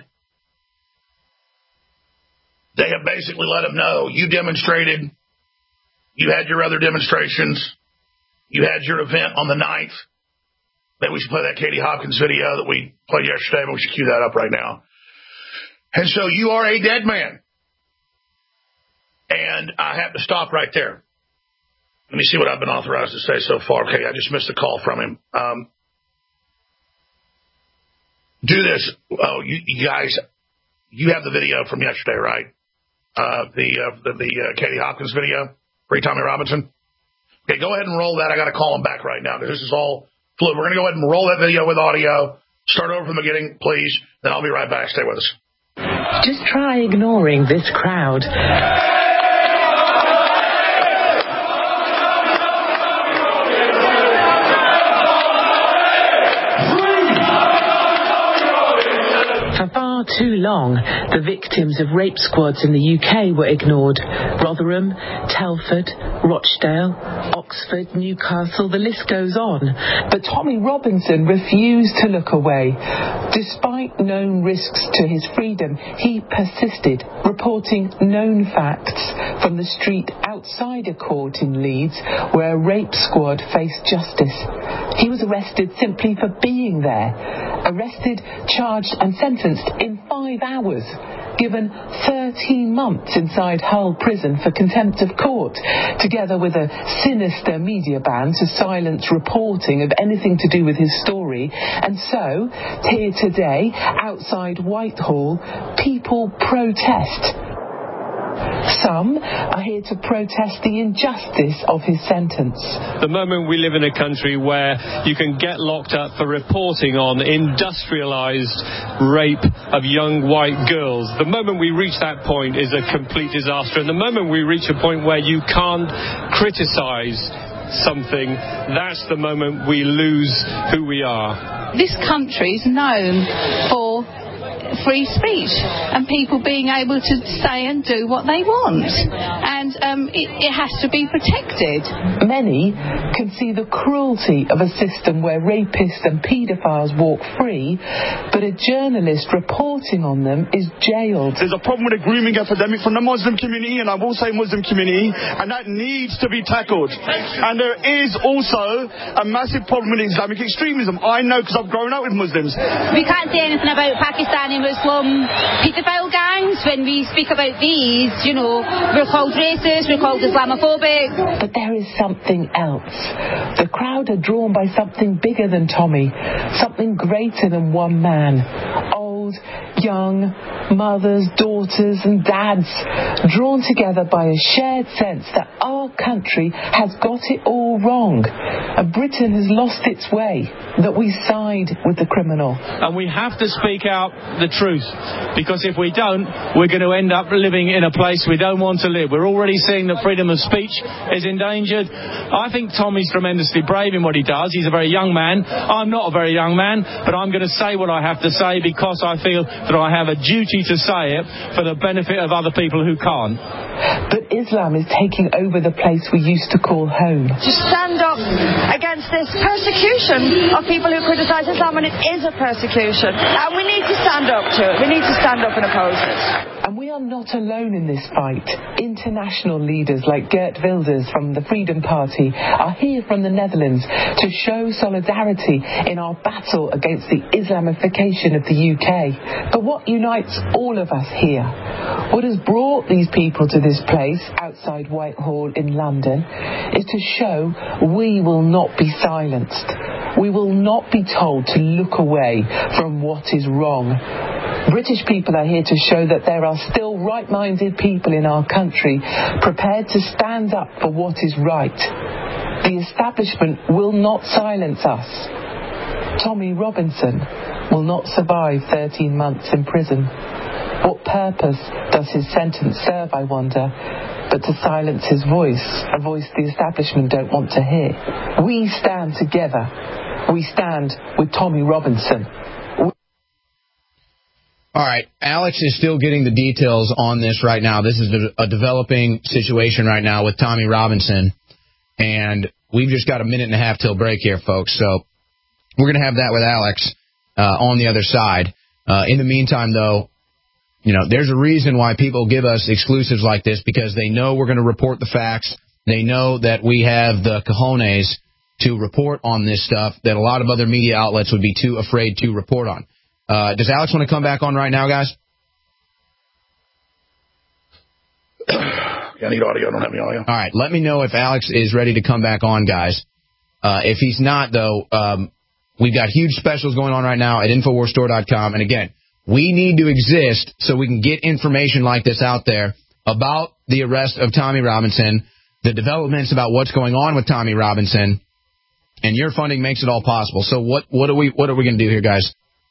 they have basically let him know, you demonstrated, you had your other demonstrations, you had your event on the ninth. Maybe we should play that Katie Hopkins video that we played yesterday, but we should cue that up right now. And so you are a dead man. And I have to stop right there. Let me see what I've been authorized to say so far. Okay, I just missed a call from him. Um, do this. Oh, you, you guys, you have the video from yesterday, right? Uh, the uh, the, the uh, Katie Hopkins video, free Tommy Robinson. Okay, go ahead and roll that. I got to call him back right now because this is all fluid. We're going to go ahead and roll that video with audio. Start over from the beginning, please. Then I'll be right back. Stay with us. Just try ignoring this crowd. For far too long, the victims of rape squads in the U K were ignored. Rotherham, Telford, Rochdale, Oxford, Newcastle, the list goes on. But Tommy Robinson refused to look away. Despite known risks to his freedom, he persisted, reporting known facts from the street outside a court in Leeds where a rape squad faced justice. He was arrested simply for being there. Arrested, charged and sentenced in five hours. Given thirteen months inside Hull prison for contempt of court, together with a sinister media ban to silence reporting of anything to do with his story. And so, here today, outside Whitehall, people protest. Some are here to protest the injustice of his sentence. The moment we live in a country where you can get locked up for reporting on industrialized rape of young white girls, the moment we reach that point is a complete disaster. And the moment we reach a point where you can't criticize something, that's the moment we lose who we are. This country is known for free speech and people being able to say and do what they want. And um, it, it has to be protected. Many can see the cruelty of a system where rapists and paedophiles walk free, but a journalist reporting on them is jailed. There's a problem with the grooming epidemic from the Muslim community, and I will say Muslim community, and that needs to be tackled. And there is also a massive problem with Islamic extremism. I know because I've grown up with Muslims. We can't say anything about Pakistani Muslim paedophile gangs. When we speak about these, you know, we're called racist, we're called Islamophobic. But there is something else. The crowd are drawn by something bigger than Tommy, something greater than one man. Old, young, mothers, daughters and dads, drawn together by a shared sense that our country has got it all wrong, and Britain has lost its way, that we side with the criminal. And we have to speak out the truth, because if we don't, we're going to end up living in a place we don't want to live. We're already seeing that freedom of speech is endangered. I think Tommy's tremendously brave in what he does. He's a very young man. I'm not a very young man, but I'm going to say what I have to say because I feel that I have a duty to say it for the benefit of other people who can't. But Islam is taking over the place we used to call home. To stand up against this persecution of people who criticise Islam, and it is a persecution. And we need to stand up to it. We need to stand up and oppose it. And we are not alone in this fight. International leaders like Geert Wilders from the Freedom Party are here from the Netherlands to show solidarity in our battle against the Islamification of the U K. But what unites all of us here? What has brought these people to this place outside Whitehall in London is to show we will not be silenced. We will not be told to look away from what is wrong. British people are here to show that there are still right-minded people in our country prepared to stand up for what is right. The establishment will not silence us. Tommy Robinson will not survive thirteen months in prison. What purpose does his sentence serve, I wonder, but to silence his voice, a voice the establishment don't want to hear? We stand together. We stand with Tommy Robinson. All right, Alex is still getting the details on this right now. This is a developing situation right now with Tommy Robinson, and we've just got a minute and a half till break here, folks. So we're going to have that with Alex uh, on the other side. Uh, in the meantime, though, you know, there's a reason why people give us exclusives like this, because they know we're going to report the facts. They know that we have the cojones to report on this stuff that a lot of other media outlets would be too afraid to report on. Uh, does Alex want to come back on right now, guys? I need audio. I don't have any audio. All right. Let me know if Alex is ready to come back on, guys. Uh, if he's not, though, um, we've got huge specials going on right now at Infowars Store dot com. And, again, we need to exist so we can get information like this out there about the arrest of Tommy Robinson, the developments about what's going on with Tommy Robinson, and your funding makes it all possible. So what, what are we what are we going to do here, guys?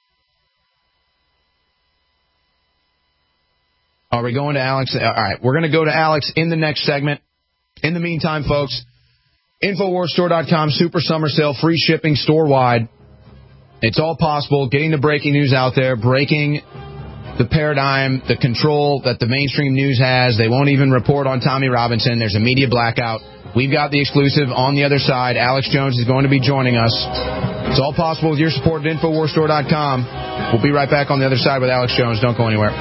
Are we going to Alex? All right, we're going to go to Alex in the next segment. In the meantime, folks, Infowars Store dot com, Super Summer Sale, free shipping store-wide. It's all possible. Getting the breaking news out there, breaking the paradigm, the control that the mainstream news has. They won't even report on Tommy Robinson. There's a media blackout. We've got the exclusive on the other side. Alex Jones is going to be joining us. It's all possible with your support at Infowars Store dot com. We'll be right back on the other side with Alex Jones. Don't go anywhere.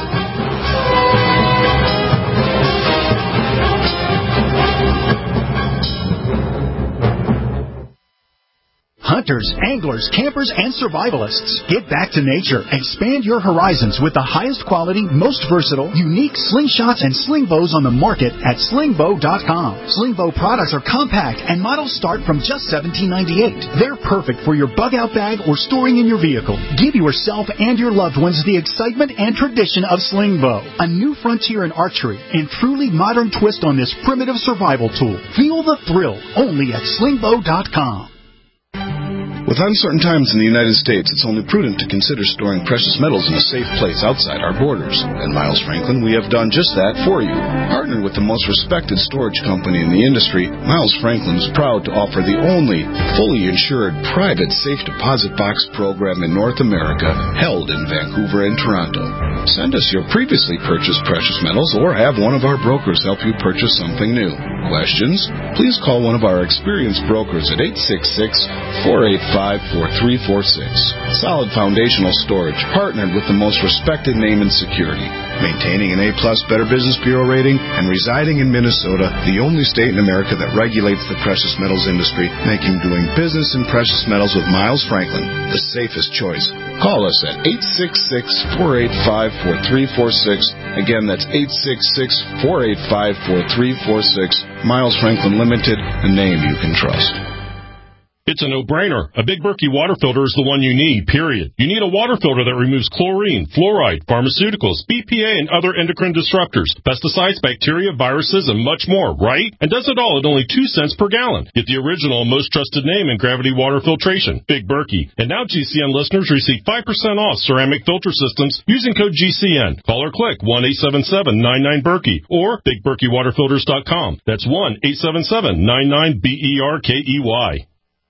Hunters, anglers, campers, and survivalists. Get back to nature. Expand your horizons with the highest quality, most versatile, unique slingshots and sling bows on the market at sling bow dot com. Sling bow products are compact and models start from just seventeen ninety-eight. They're perfect for your bug out bag or storing in your vehicle. Give yourself and your loved ones the excitement and tradition of sling bow, a new frontier in archery and truly modern twist on this primitive survival tool. Feel the thrill only at sling bow dot com. With uncertain times in the United States, it's only prudent to consider storing precious metals in a safe place outside our borders. At Miles Franklin, we have done just that for you. Partnered with the most respected storage company in the industry, Miles Franklin is proud to offer the only fully insured private safe deposit box program in North America, held in Vancouver and Toronto. Send us your previously purchased precious metals or have one of our brokers help you purchase something new. Questions? Please call one of our experienced brokers at eight six six, four eight five, four three four six. Solid Foundational Storage, partnered with the most respected name in security, maintaining an A-plus Better Business Bureau rating and residing in Minnesota, the only state in America that regulates the precious metals industry, making doing business in precious metals with Miles Franklin the safest choice. Call us at eight six six, four eight five, four three four six. Again, that's eight six six, four eight five, four three four six. Miles Franklin Limited, a name you can trust. It's a no-brainer. A Big Berkey water filter is the one you need, period. You need a water filter that removes chlorine, fluoride, pharmaceuticals, B P A, and other endocrine disruptors, pesticides, bacteria, viruses, and much more, right? And does it all at only two cents per gallon. Get the original, most trusted name in gravity water filtration, Big Berkey. And now G C N listeners receive five percent off ceramic filter systems using code G C N. Call or click one eight seven seven, nine nine, Berkey or big berkey water filters dot com. That's one eight seven seven, nine nine, B E R K E Y.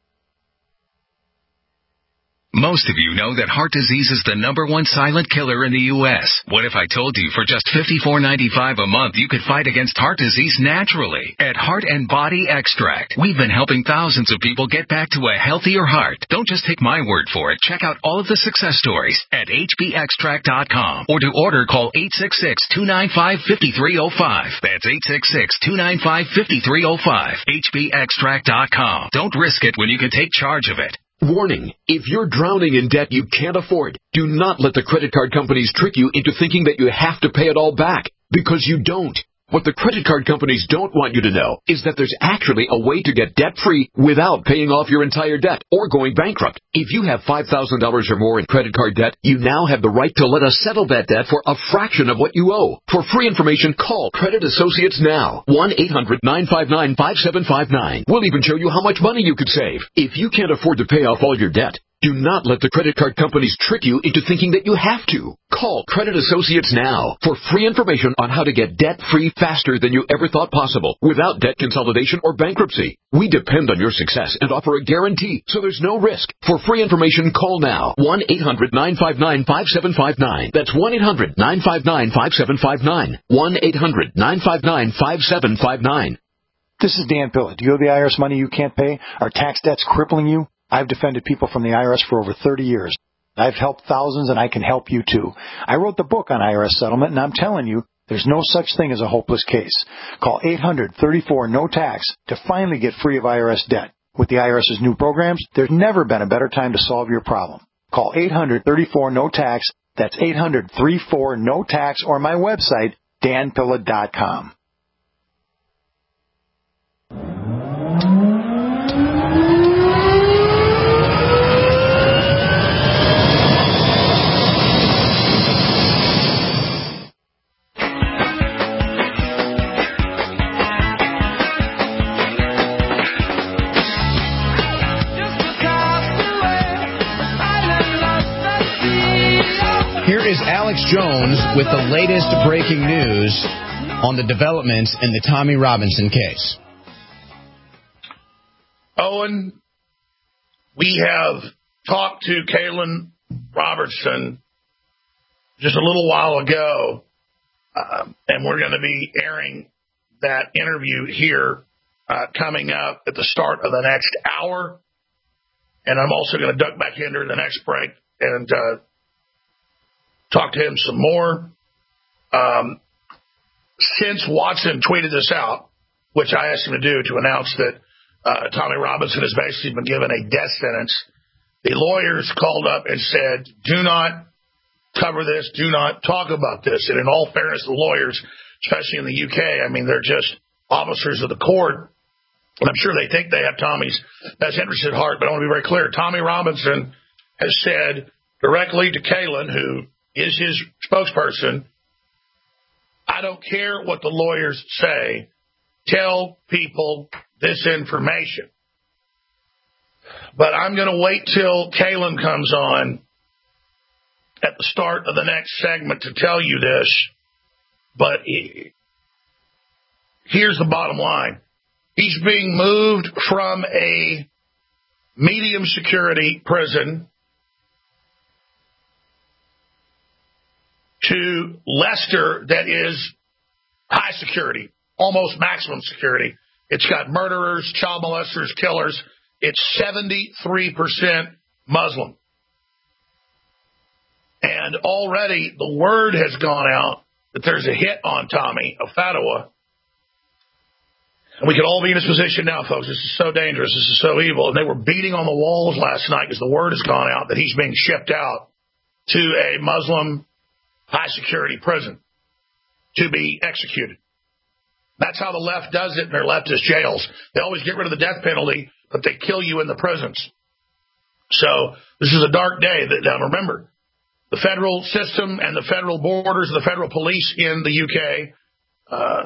Most of you know that heart disease is the number one silent killer in the U S What if I told you for just fifty-four ninety-five a month you could fight against heart disease naturally? At Heart and Body Extract, we've been helping thousands of people get back to a healthier heart. Don't just take my word for it. Check out all of the success stories at H B extract dot com, or to order, call eight six six, two nine five, five three zero five. That's eight six six, two nine five, five three zero five. H B extract dot com. Don't risk it when you can take charge of it. Warning, if you're drowning in debt you can't afford, do not let the credit card companies trick you into thinking that you have to pay it all back, because you don't. What the credit card companies don't want you to know is that there's actually a way to get debt-free without paying off your entire debt or going bankrupt. If you have five thousand dollars or more in credit card debt, you now have the right to let us settle that debt for a fraction of what you owe. For free information, call Credit Associates now. one eight hundred, nine five nine, five seven five nine. We'll even show you how much money you could save. If you can't afford to pay off all your debt, do not let the credit card companies trick you into thinking that you have to. Call Credit Associates now for free information on how to get debt-free faster than you ever thought possible without debt consolidation or bankruptcy. We depend on your success and offer a guarantee, so there's no risk. For free information, call now. one eight hundred, nine five nine, five seven five nine. That's one eight hundred, nine five nine, five seven five nine. one eight hundred, nine five nine, five seven five nine. This is Dan Pilla. Do you owe the I R S money you can't pay? Are tax debts crippling you? I've defended people from the I R S for over thirty years. I've helped thousands, and I can help you too. I wrote the book on I R S settlement, and I'm telling you, there's no such thing as a hopeless case. Call eight hundred, thirty-four, no tax to finally get free of I R S debt. With the IRS's new programs, there's never been a better time to solve your problem. Call eight hundred, thirty-four, no tax. That's eight hundred, thirty-four, no tax, or my website, dan pilla dot com. Here is Alex Jones with the latest breaking news on the developments in the Tommy Robinson case. Owen, we have talked to Kaylin Robertson just a little while ago, uh, and we're going to be airing that interview here uh, coming up at the start of the next hour. And I'm also going to duck back in during the next break and uh, talk to him some more. Um, since Watson tweeted this out, which I asked him to do to announce that uh, Tommy Robinson has basically been given a death sentence, the lawyers called up and said, do not cover this, do not talk about this. And in all fairness, the lawyers, especially in the U K, I mean, they're just officers of the court. And I'm sure they think they have Tommy's best interest at heart, but I want to be very clear. Tommy Robinson has said directly to Kaylin, who is his spokesperson, I don't care what the lawyers say. Tell people this information. But I'm going to wait till Kaylin comes on at the start of the next segment to tell you this. But here's the bottom line. He's being moved from a medium security prison to Leicester that is high security, almost maximum security. It's got murderers, child molesters, killers. It's seventy-three percent Muslim. And already the word has gone out that there's a hit on Tommy of Fatawa. And we could all be in this position now, folks. This is so dangerous. This is so evil. And they were beating on the walls last night because the word has gone out that he's being shipped out to a Muslim high-security prison to be executed. That's how the left does it in their leftist jails. They always get rid of the death penalty, but they kill you in the prisons. So this is a dark day. Now, remember, the federal system and the federal borders of the federal police in the U K uh,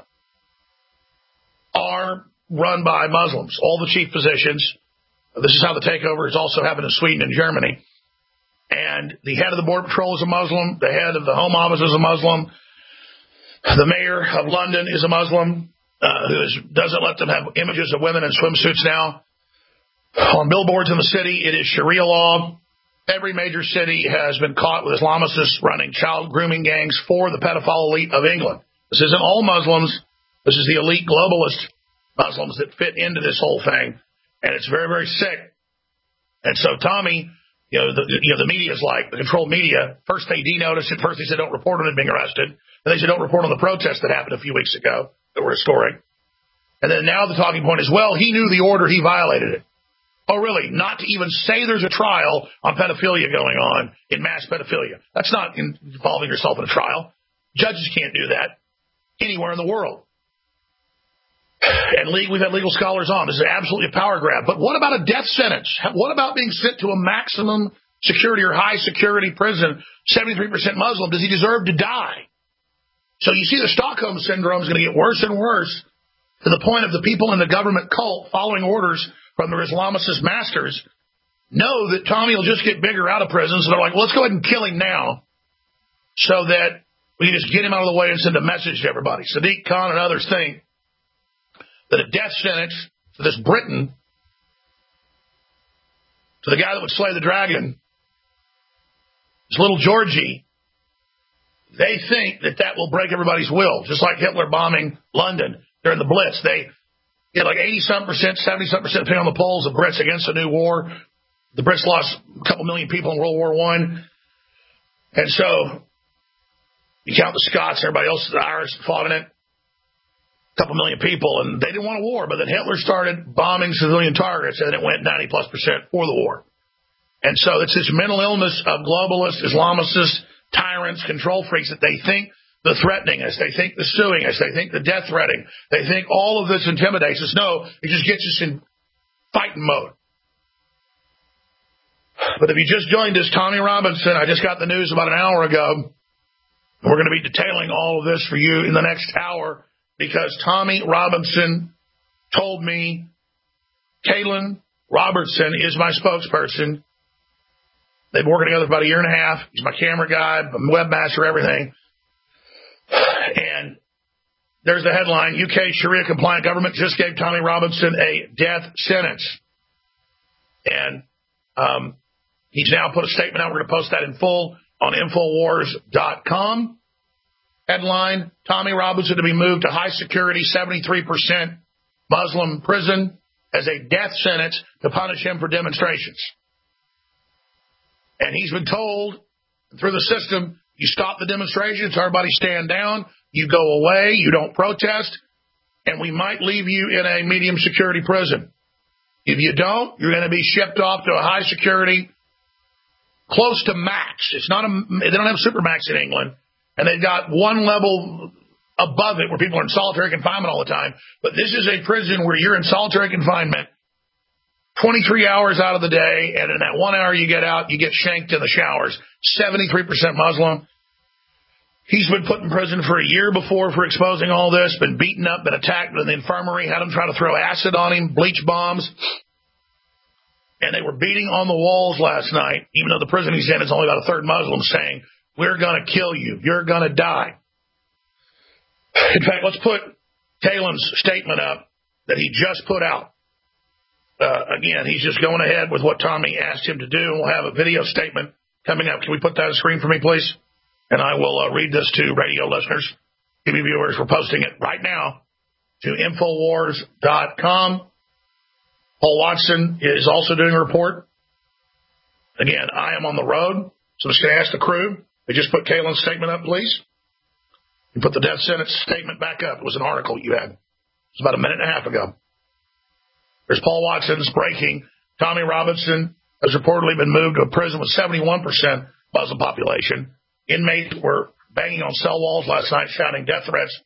are run by Muslims, all the chief positions. This is how the takeover has also happened in Sweden and Germany. And the head of the Border Patrol is a Muslim. The head of the Home Office is a Muslim. The mayor of London is a Muslim uh, who is, doesn't let them have images of women in swimsuits now. On billboards in the city, it is Sharia law. Every major city has been caught with Islamists running child grooming gangs for the pedophile elite of England. This isn't all Muslims. This is the elite globalist Muslims that fit into this whole thing. And it's very, very sick. And so Tommy, you know, the, you know, the media is like, the controlled media, first they denoticed it, first they said don't report on it being arrested. Then they said don't report on the protest that happened a few weeks ago that were historic. And then now the talking point is, well, he knew the order, he violated it. Oh, really? Not to even say there's a trial on pedophilia going on in mass pedophilia. That's not involving yourself in a trial. Judges can't do that anywhere in the world. And we've had legal scholars on. This is absolutely a power grab. But what about a death sentence? What about being sent to a maximum security or high security prison, seventy-three percent Muslim? Does he deserve to die? So you see the Stockholm Syndrome is going to get worse and worse to the point of the people in the government cult following orders from their Islamicist masters know that Tommy will just get bigger out of prison. So they're like, well, let's go ahead and kill him now so that we can just get him out of the way and send a message to everybody. Sadiq Khan and others think that a death sentence for this Briton, to the guy that would slay the dragon, this little Georgie, they think that that will break everybody's will, just like Hitler bombing London during the Blitz. They had like eighty-some percent, seventy-some percent, depending on the polls, of Brits against a new war. The Brits lost a couple million people in World War One. And so you count the Scots, everybody else, the Irish fought in it. Couple million people, and they didn't want a war, but then Hitler started bombing civilian targets, and it went ninety plus percent for the war. And so it's this mental illness of globalist, Islamicist, tyrants, control freaks that they think the threatening us, they think the suing us, they think the death threatening, they think all of this intimidates us. No, it just gets us in fighting mode. But if you just joined us, Tommy Robinson, I just got the news about an hour ago. We're going to be detailing all of this for you in the next hour, because Tommy Robinson told me Kaylin Robertson is my spokesperson. They've been working together for about a year and a half. He's my camera guy, webmaster, everything. And there's the headline: U K Sharia-compliant government just gave Tommy Robinson a death sentence. And um, he's now put a statement out. We're going to post that in full on Infowars dot com. Headline: Tommy Robinson to be moved to high security, seventy-three percent Muslim prison as a death sentence to punish him for demonstrations. And he's been told through the system, you stop the demonstrations, everybody stand down, you go away, you don't protest, and we might leave you in a medium security prison. If you don't, you're going to be shipped off to a high security, close to max. It's not a, they don't have supermax in England. And they've got one level above it where people are in solitary confinement all the time. But this is a prison where you're in solitary confinement twenty-three hours out of the day, and in that one hour you get out, you get shanked in the showers. seventy-three percent Muslim. He's been put in prison for a year before for exposing all this, been beaten up, been attacked in the infirmary, had them try to throw acid on him, bleach bombs. and they were beating on the walls last night, even though the prison he's in is only about a third Muslim, saying, we're going to kill you. You're going to die. In fact, let's put Kalen's statement up that he just put out. Uh, again, he's just going ahead with what Tommy asked him to do, and we'll have a video statement coming up. Can we put that on the screen for me, please? And I will uh, read this to radio listeners, T V viewers. We're posting it right now to Infowars dot com. Paul Watson is also doing a report. Again, I am on the road, so I'm just going to ask the crew. They just put Kalen's statement up, please. You put the death sentence statement back up. It was an article you had. It was about a minute and a half ago. There's Paul Watson's breaking. Tommy Robinson has reportedly been moved to a prison with seventy-one percent Muslim population. Inmates were banging on cell walls last night, shouting death threats.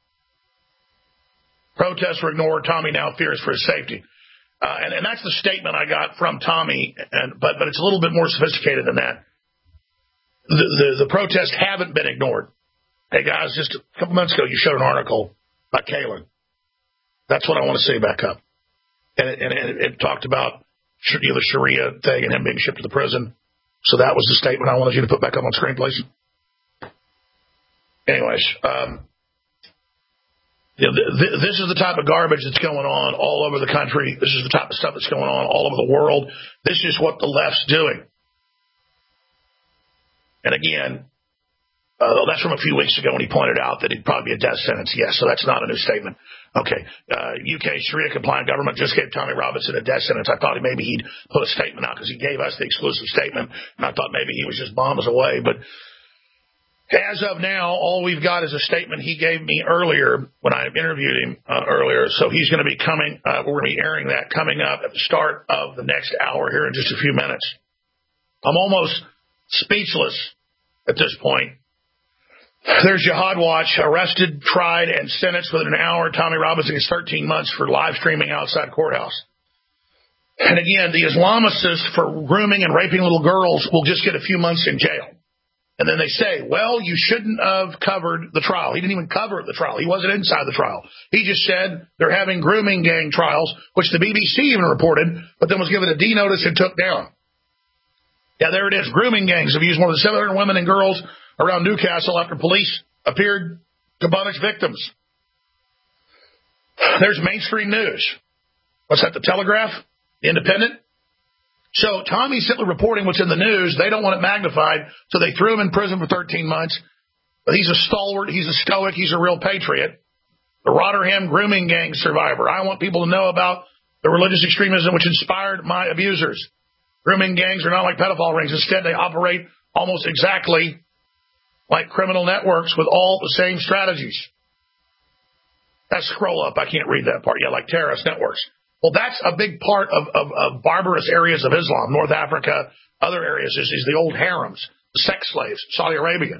Protests were ignored. Tommy now fears for his safety. Uh, and, and that's the statement I got from Tommy, and, but, but it's a little bit more sophisticated than that. The, the, the protests haven't been ignored. Hey, guys, just a couple months ago, you showed an article about Kalen. That's what I want to say back up. And it, and it, it talked about you know, the Sharia thing and him being shipped to the prison. So that was the statement I wanted you to put back up on screen, please. Anyways, um, you know, th- th- this is the type of garbage that's going on all over the country. This is the type of stuff that's going on all over the world. This is what the left's doing. And again, uh, that's from a few weeks ago when he pointed out that it'd probably be a death sentence. Yes, so that's not a new statement. Okay, uh, U K Sharia-compliant government just gave Tommy Robinson a death sentence. I thought maybe he'd put a statement out because he gave us the exclusive statement, and I thought maybe he was just bombs away. But as of now, all we've got is a statement he gave me earlier when I interviewed him uh, earlier. So he's going to be coming, uh, we're going to be airing that coming up at the start of the next hour here in just a few minutes. I'm almost speechless at this point. There's Jihad Watch, arrested, tried, and sentenced within an hour. Tommy Robinson gets thirteen months for live streaming outside courthouse. And again, the Islamicists for grooming and raping little girls will just get a few months in jail. And then they say, well, you shouldn't have covered the trial. He didn't even cover the trial. He wasn't inside the trial. He just said they're having grooming gang trials, which the B B C even reported, but then was given a D notice and took down. Yeah, there it is. Grooming gangs have used more than seven hundred women and girls around Newcastle after police appeared to punish victims. There's mainstream news. What's that, the Telegraph? The Independent? So Tommy's simply reporting what's in the news. They don't want it magnified, so they threw him in prison for thirteen months. But he's a stalwart. He's a stoic. He's a real patriot. The Rotherham grooming gang survivor. I want people to know about the religious extremism which inspired my abusers. Grooming gangs are not like pedophile rings. Instead, they operate almost exactly like criminal networks with all the same strategies. That's scroll up. I can't read that part. Yeah, like terrorist networks. Well, that's a big part of, of, of barbarous areas of Islam, North Africa, other areas, is, is the old harems, the sex slaves, Saudi Arabia.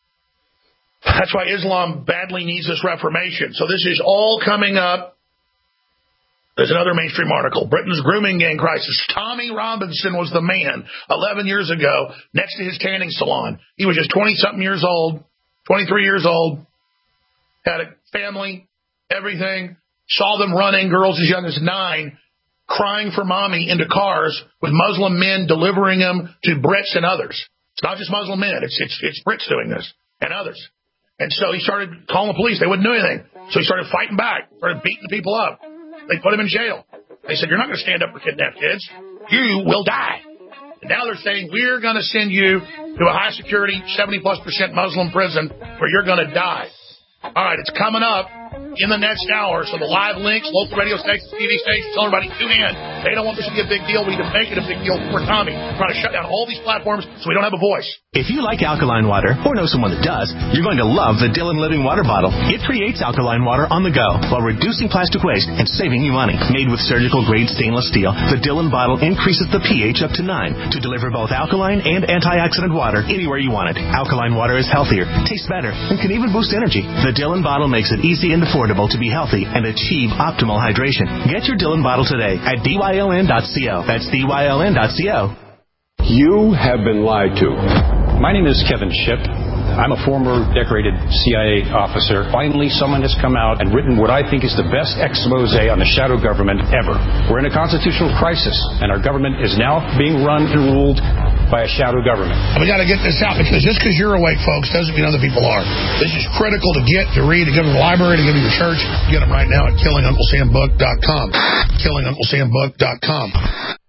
That's why Islam badly needs this reformation. So this is all coming up. There's another mainstream article. Britain's grooming gang crisis. Tommy Robinson was the man eleven years ago next to his tanning salon. He was just twenty-something years old, twenty-three years old, had a family, everything, saw them running, girls as young as nine, crying for mommy into cars with Muslim men delivering them to Brits and others. It's not just Muslim men. It's, it's, it's Brits doing this and others. And so he started calling the police. They wouldn't do anything. So he started fighting back, started beating people up. They put him in jail. They said, you're not going to stand up for kidnapped kids. You will die. And now they're saying, we're going to send you to a high-security, seventy plus percent Muslim prison where you're going to die. All right, it's coming up in the next hour. So the live links, local radio stations, T V stations, tell everybody, tune in. They don't want this to be a big deal. We need to make it a big deal for Tommy. We're trying to shut down all these platforms so we don't have a voice. If you like alkaline water or know someone that does, you're going to love the Dillon Living Water Bottle. It creates alkaline water on the go while reducing plastic waste and saving you money. Made with surgical-grade stainless steel, the Dillon bottle increases the pH up to nine to deliver both alkaline and antioxidant water anywhere you want it. Alkaline water is healthier, tastes better, and can even boost energy. The Dillon bottle makes it easy and affordable to be healthy and achieve optimal hydration. Get your Dillon bottle today at D Y L N dot co. That's D Y L N dot co. You have been lied to. My name is Kevin Shipp. I'm a former decorated C I A officer. Finally, someone has come out and written what I think is the best expose on the shadow government ever. We're in a constitutional crisis, and our government is now being run and ruled by a shadow government. We got to get this out, because just because you're awake, folks, doesn't mean other people are. This is critical to get, to read, to give to the library, to give to your church. Get them right now at killing uncle sam book dot com. killing uncle sam book dot com.